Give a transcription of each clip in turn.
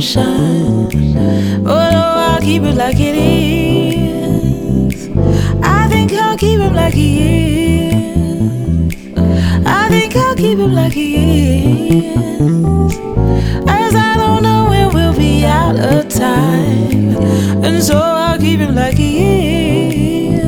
shine. Oh no, I'll keep it like it is. I think I'll keep him like he is. I think I'll keep him like he is. As I don't know when we'll be out of time, and so I'll keep him like he is.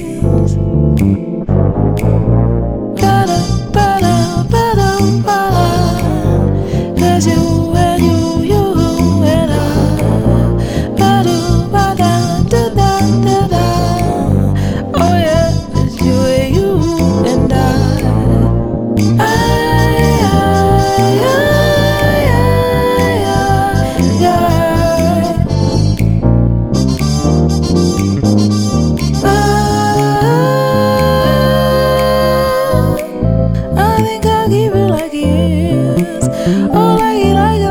Ba-da, ba-da, ba-da, ba-da. 'Cause you and you and I. Ba-da, ba-da, da-da, da-da. Oh yeah, it's you and you and I. I think I'll keep it like he is. Oh, like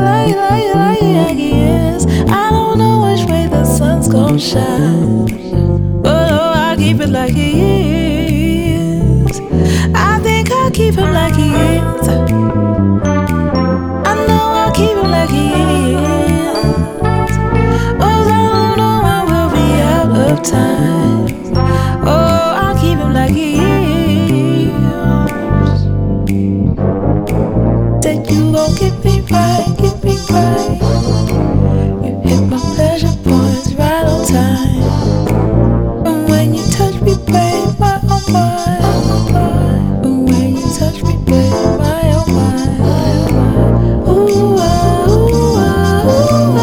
he is. I don't know which way the sun's gonna shine, but oh, I'll keep it like he is. I think I'll keep him like he is. I know I'll keep him like he is. Oh, I don't know when we'll be out of time. Oh, I'll keep him like he is. Said you gon' get me right, get me right. You hit my pleasure points right on time. And when you touch me, babe, my oh my, oh my. And when you touch me, babe, my oh my. Ooh ah, ooh ah, ooh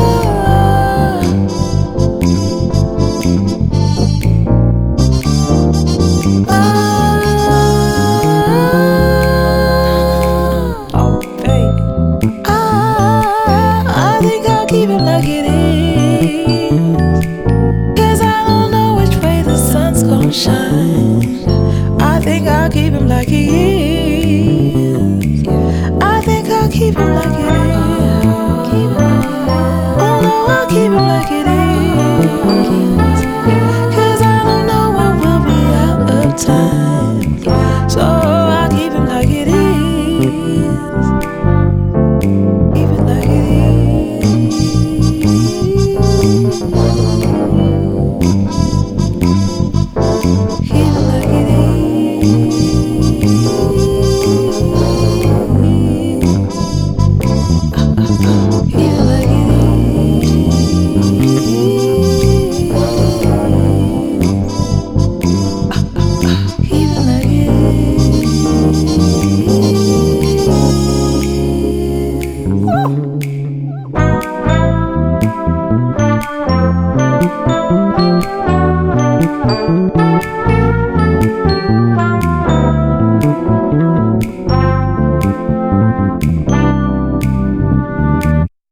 ah. Oh baby, I think I'll keep it like it is. 'Cause I don't know which way the sun's gonna shine. I think I'll keep him like he is. I think I'll keep him like it is. Oh no, I'll keep him like it is.